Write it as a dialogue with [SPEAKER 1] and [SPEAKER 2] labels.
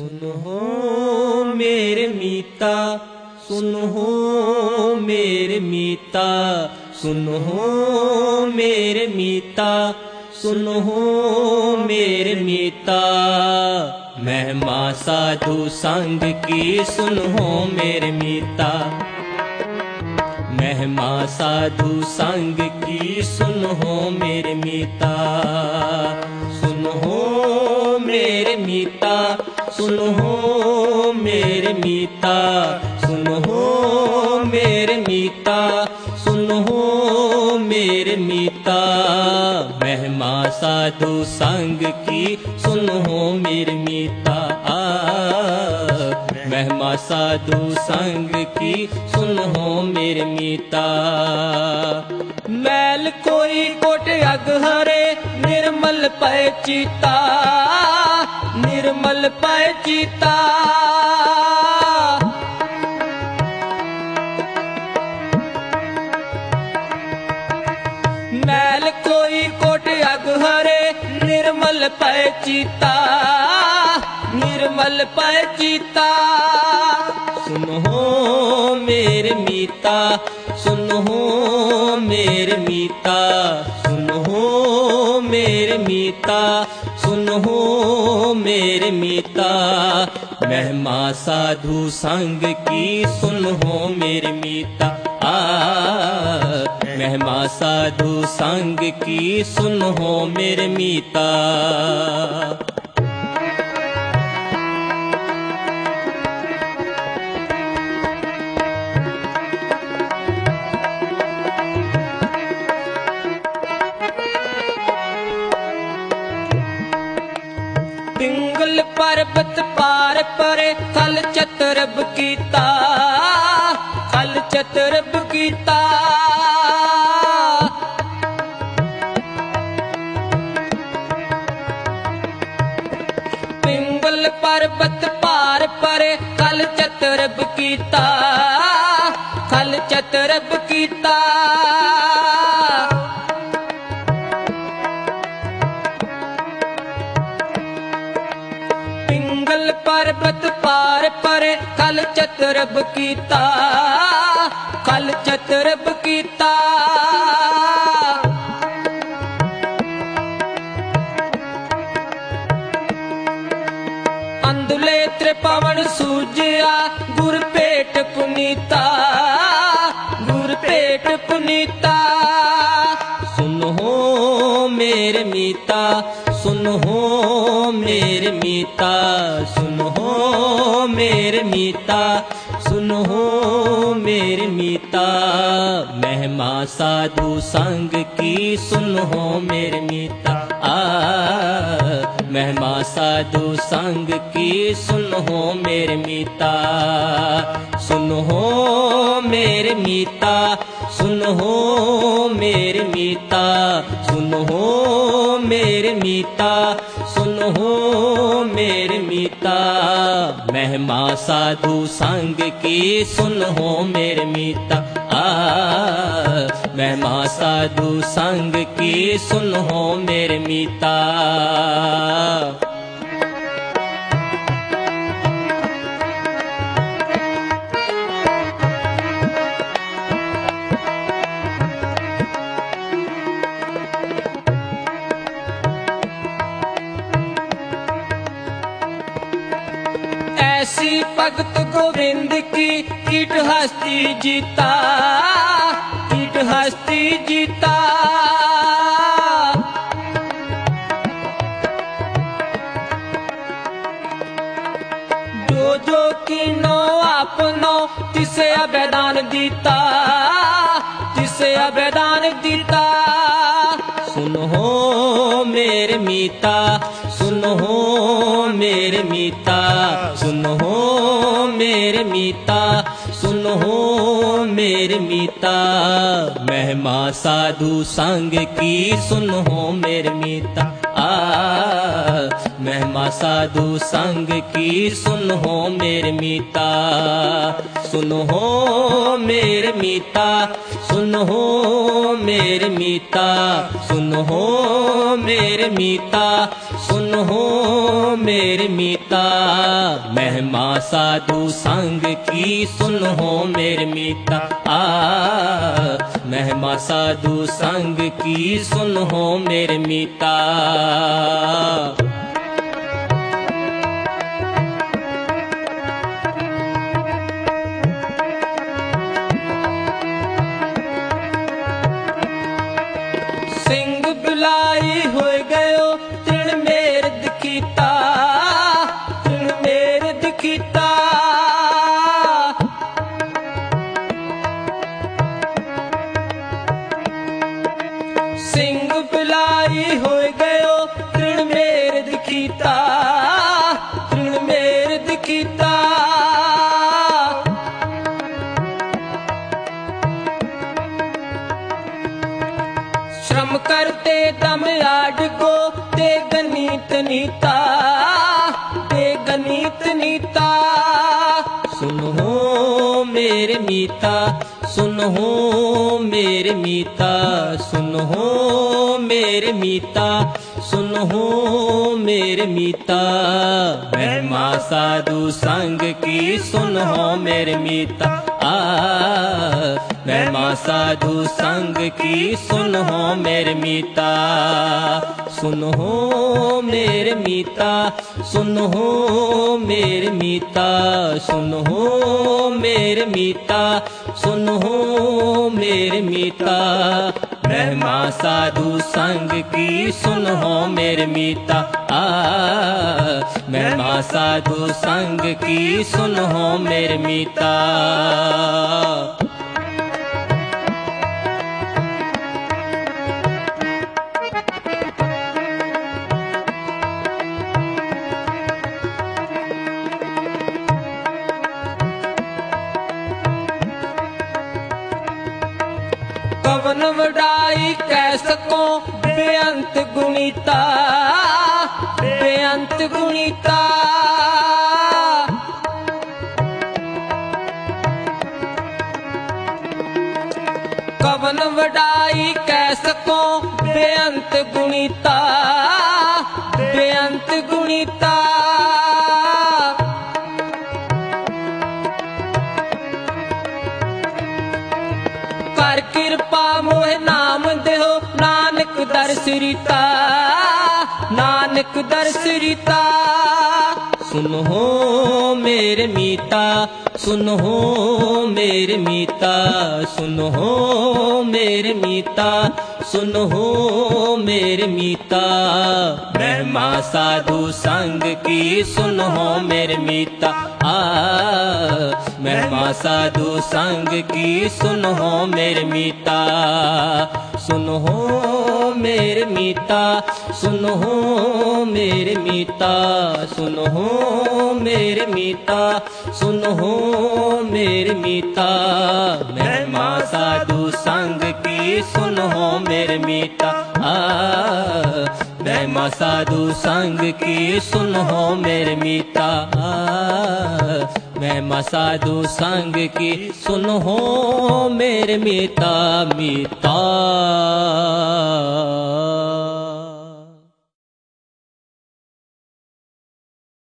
[SPEAKER 1] सुनो मेरे मीता, सुनो मेरे मीता, सुनो मेरे मीता, सुनो मेरे मीता। महिमा साधु संग की सुनो मेरे मीता, महिमा साधु संग की सुनो मेरे मीता। सुनो मेरे मीता, सुनो मेरे मीता, सुनो मेरे मीता, सुनो मेरे मीता। महिमा साधु संग की सुनो मेरे मीता, महिमा साधु संग की सुनो मेरे मीता। मैल कोई कोट अगहरे निर्मल पै चिता, निर्मल पै चिता। मैल कोई कोट अगहरे निर्मल पै चिता, निर्मल पै चिता। सुनो मेरे मीता, सुनो मेरे मीता, सुनो मेरे मीता, सुनो मेरे मीता। महिमा साधु संग की सुनो मेरे मीता, महिमा साधु संग की सुनो मेरे मीता। पिंगल पर्वत पार परे खल चतुरब कीता, खल चतुरब कीता। पिंगल पर्वत पार परे खल चतुरब कीता, खल चतुरब कीता। पिंगल पर्वत पार परे खल चतुरब कीता, खल चतुरब कीता। अंधुले त्रिपवन सूजिया गुर पेट पुनीता, गुर पेट पुनीता। सुनो मेरे मीता, सुनो मेरे मीता, सुनो मेरे मीता, सुनो मेरे मीता। महिमा साधु संग की सुनो मेरे मीता, महिमा साधु संग की सुनो मेरे मीता। सुनो मेरे मीता, सुनो मेरे मीता, सुनो मेरे मीता, सुनो मेरे मीता। महिमा साधु संग की सुनो मेरे मीता, महिमा साधु संग की सुनो मेरे मीता। ऐसी भगत गोविंद की कीट हस्ती जीता, कीट हस्ती जीता। जो जो कीनो आपनो तिसे अभेदान दीता, तिसे अभेदान दीता। सुनो मेरे मीता, सुनो मेरे मीता, सुनो मेरे मीता, सुनो मेरे मीता। महिमा साधु संग की सुनो मेरे मीता, महिमा महिमा साधु संग की सुन हो मेरे मीता, सुन हो मेरे मीता, सुन हो मेरे मीता, सुन हो मेरे मीता, सुन हो मेरे मीता। महिमा साधु संग की सुन हो मेरे मीता, महिमा साधु संग की सुन हो मेरे मीता। सिंह बिलाई हो गयो तृण मेर दिखीता, तृण मेर दिखीता। सिंह बिलाई हो गयो तृण मेर दिखीता, तृण मेर दिखीता। श्रम करते दम आड को ते गणित नीता, ते गणित नीता। सुन हो मेरे मीता, सुन हो मेरे मीता, सुन हो मेरे मीता, सुन हो मेरे मीता। महिमा साधु संग की सुन हो मेरे मीता, महिमा साधु संग की सुन हो मेरे मीता। सुन हो मेरे मीता, सुन हो मेरे मीता, सुन हो मेरे मीता, सुन हो मेरे मीता। महिमा साधु संग की सुन हो मेरे मीता, महिमा साधु संग की सुन हो मेरे मीता। कवन वडाई कह सको बेअंत गुणीता, बेअंत गुणीता। कवन वडाई कह सको बेअंत गुणीता, बेअंत गुणीता। कर कृपा मोहे नाम देहो नानक दर्श रीता, नानक दर्श रीता। सुन हो मेरे मीता, सुन हो मेरे मीता, सुन हो मेरे मीता, सुन हो मेरे मीता। महिमा साधु संग की सुन हो मेरे मीता, महिमा साधु संग की सुन हो मेरे मीता। सुन हो मेरे मीता, सुन हो मेरे मीता, सुन हो मेरे मीता, सुन हो मेरे मीता। महिमा साधु संग की सुन हो मेरे मीता, महिमा साधु संग की सुन हो मेरे मीता, महिमा साधु संग की सुन हो मेरे मीता, मीता।